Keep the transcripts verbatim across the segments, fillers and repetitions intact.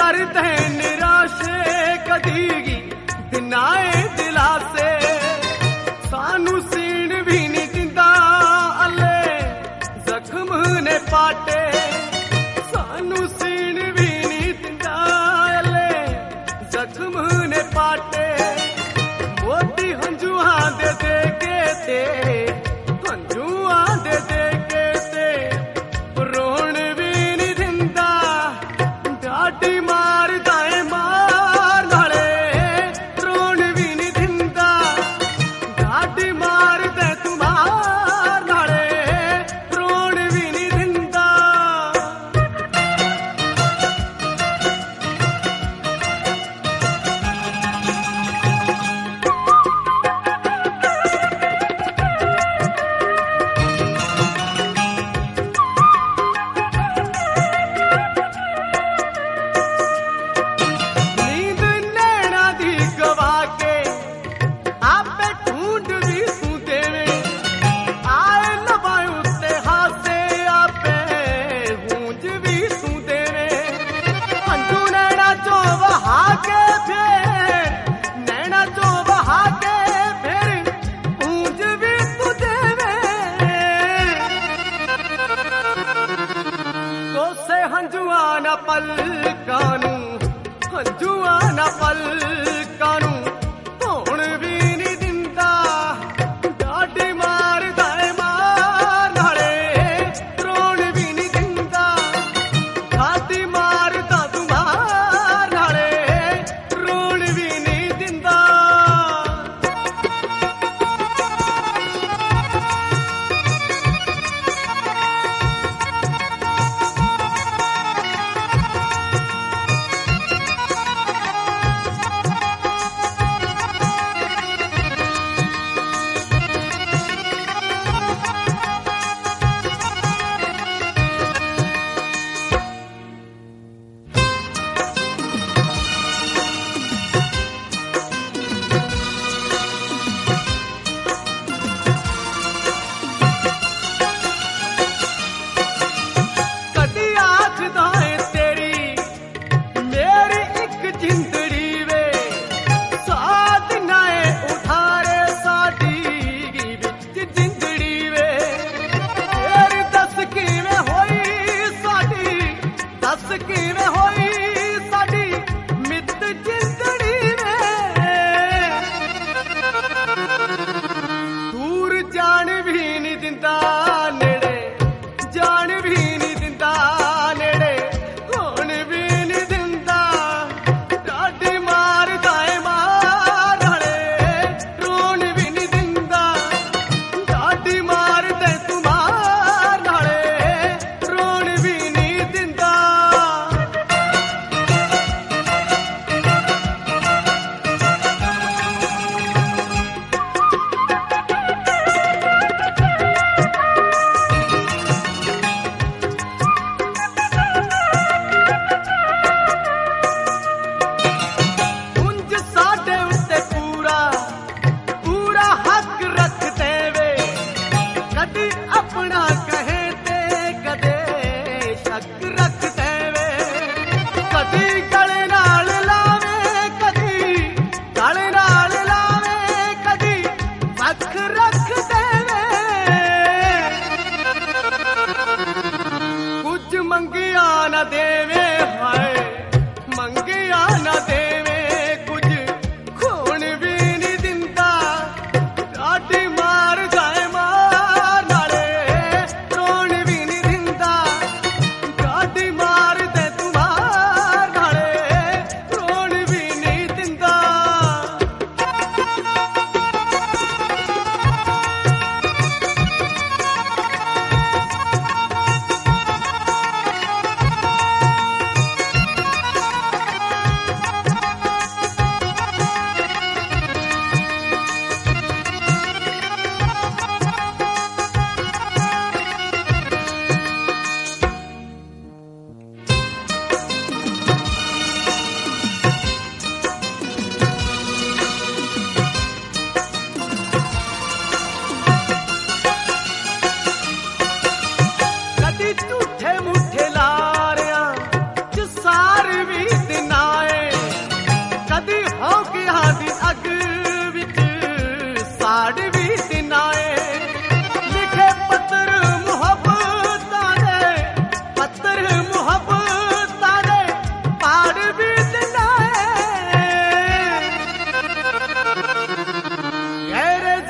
करते निराशे कदी दिनाए दिलासे सानू सीण भी नहीं दिंदा अले जख्म ने पाटे सानू सीण भी नहीं दिंदा अले जख्म ने पाटे मोती हंजुआ दे दे के ते हंजुआ दे दे के ते रोण भी नहीं दिंदा डाटी मार दाए मार नाले रोण भी नहीं दिंदा डाटी मार दे तुम्हार नाले रोण भी नहीं दिंदा नींद नैना दी गवा के आपे ढूंढ भी तू देवे आए लबाए उत्ते हासे आपे गूंज भी तू देवे हंजू नैना चो बहा के फिर नैना चो बहा के फिर गूंज भी तू देवे तो से हंजुआ न पल कानू हंजुआ न पल कानू होण भी नहीं दिंदा डाटी मार दाए मार नाले रोण भी नहीं दिंदा डाटी मार दा तुम्हार नाले रोण भी नहीं दिंदा कदी आखदा है तेरी मेरी एक जिंदड़ी वे साथ नाए उठारे साडी विच जिंदड़ी वे तेरी दस किवें होई साडी दस किवें होई साडी मित जिंदड़ी वे दूर जान भी नहीं दिंदा नेड़े जान भी नहीं दिंदा नेड़े होण भी नहीं दिंदा डाटी मार दाए मार नाले रोण भी नहीं दिंदा डाटी मार दे तुम्हार नाले रोण भी नहीं दिंदा उंज साडे उत्ते पूरा पूरा हक रखते वे कदी अपना कहे ते कदे शक रखते वे कदी गले नाल लावे कदी गले नाल लावे कदी वख रखते वे कुछ मंगिया न देवे हाय मंगिया न देवे कुछ खून भी नहीं दिंदा डाटी मार जाए मार नाले रोण भी नहीं दिंदा डाटी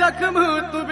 जख्म तू